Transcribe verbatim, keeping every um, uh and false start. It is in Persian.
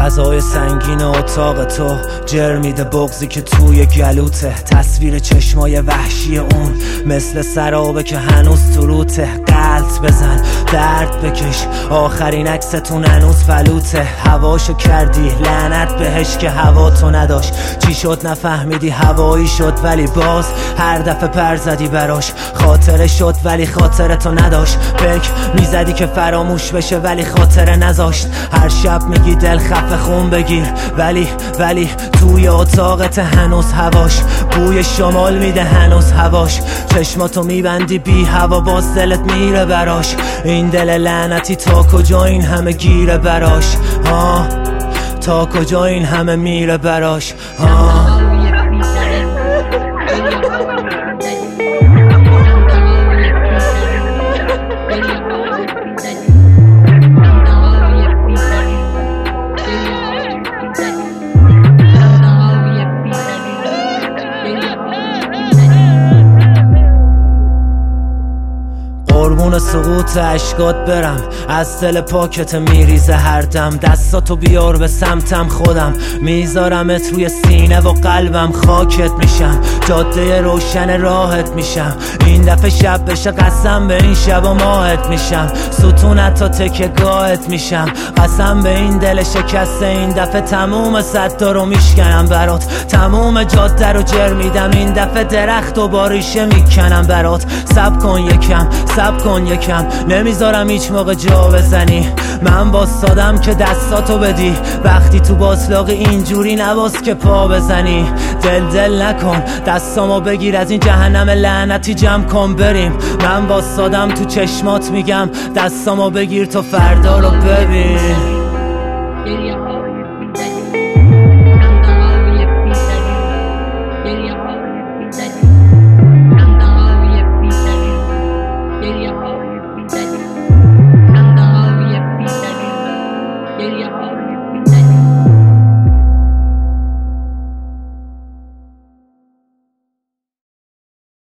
فضای سنگین اتاق تو جر میده بغضی که توی گلوته، تصویر چشمای وحشی اون مثل سرابه که هنوز تو روته. قلط بزن درد بکش آخرین عکستون هنوز فلوته. هواشو کردی لعنت بهش که هوا تو نداشت. چی شد نفهمیدی هوایی شد ولی باز هر دفعه پر زدی براش. خاطره شد ولی خاطره تو نداشت. فکر میزدی که فراموش بشه ولی خاطره نذاشت. هر شب میگی دل خفه خون بگیر ولی ولی توی اتاقت هنوز هواش. بوی شمال میده هنوز هواش. چشماتو میبندی بی هوا باز دلت میره براش. این دل لعنتی تا کجا این همه گیره براش ها؟ تا کجا این همه میره براش ها؟ قربون سقوط اشکات برم از دل پاکت میریزه هر دم. دستاتو بیار به سمتم خودم میذارمت روی سینه و قلبم. خاکت میشم جاده روشن راحت میشم. این دفعه شب بشه قسم به این شب و ماهت میشم. ستونت تا تکه گاهت میشم. قسم به این دل شکسته این دفعه تموم صدا رو میشکنم برات. تموم جاده رو جر میدم این دفعه درخت و باریشه میکنم برات. سب کن یکم سب کن یکم نمیذارم هیچ موقع جا بزنی. من باستادم که دستاتو بدی وقتی تو باطلاقی اینجوری نباس که پا بزنی. دل دل نکن دستامو بگیر از این جهنم لعنتی جمع کن بریم. من باستادم تو چشمات میگم دستامو بگیر تو فردا رو ببین.